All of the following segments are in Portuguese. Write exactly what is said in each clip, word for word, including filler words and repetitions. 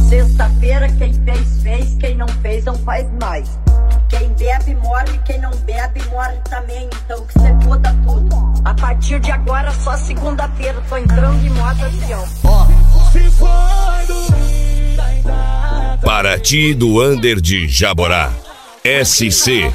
Sexta-feira quem fez, fez, quem não fez não faz mais. Quem bebe morre, quem não bebe morre também. Então que cê foda tudo. A partir de agora só segunda-feira, tô entrando de moto avião. Se foi dormir, ainda Paraty do Under de Jaborá. S C.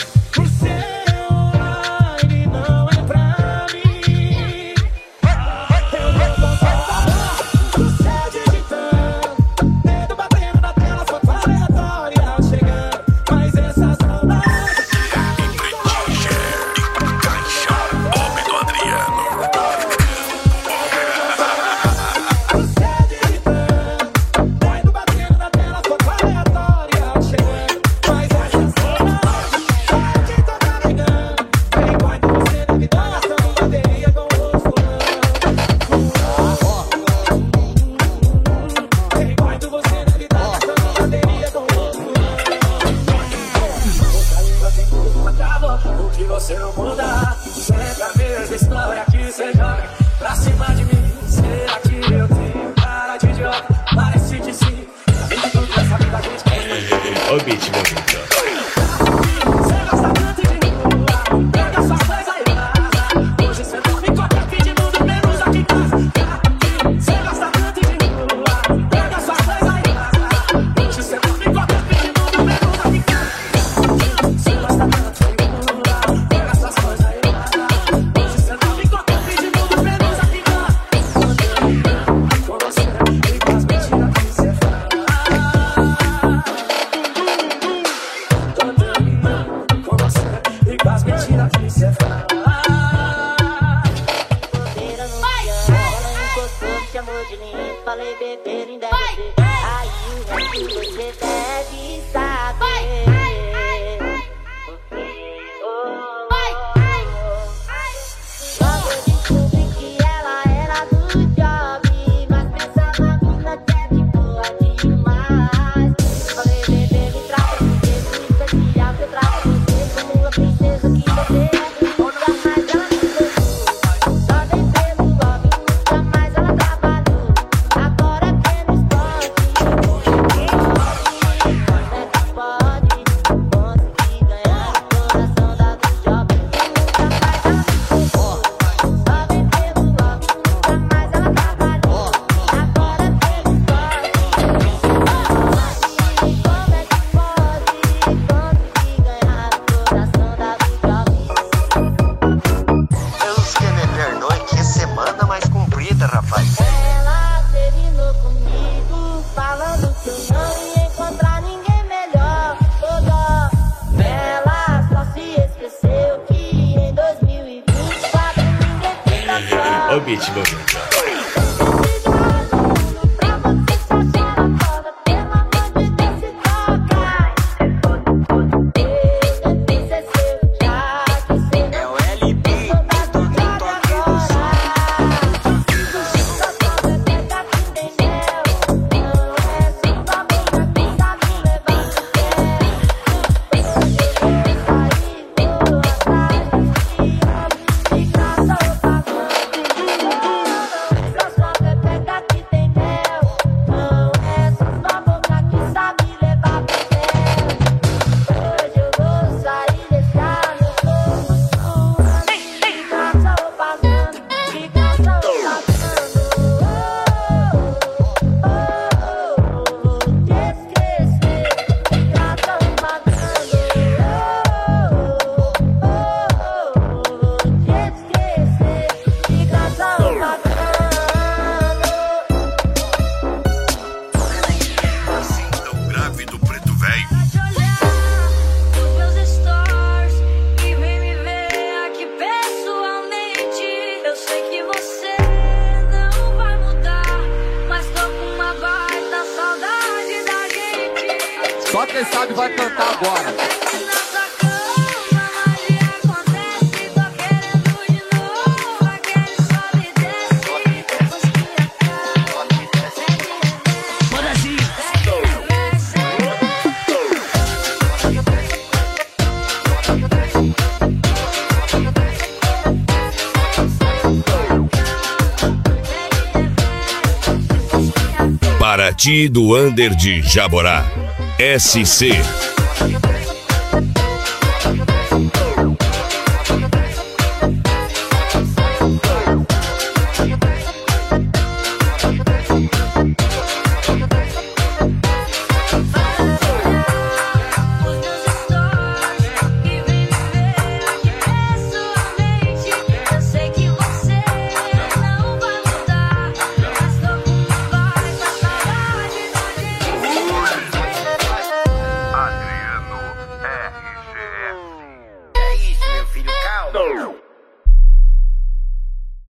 Só quem sabe vai cantar agora. Paraty pra ti do Under de Jaborá. S C.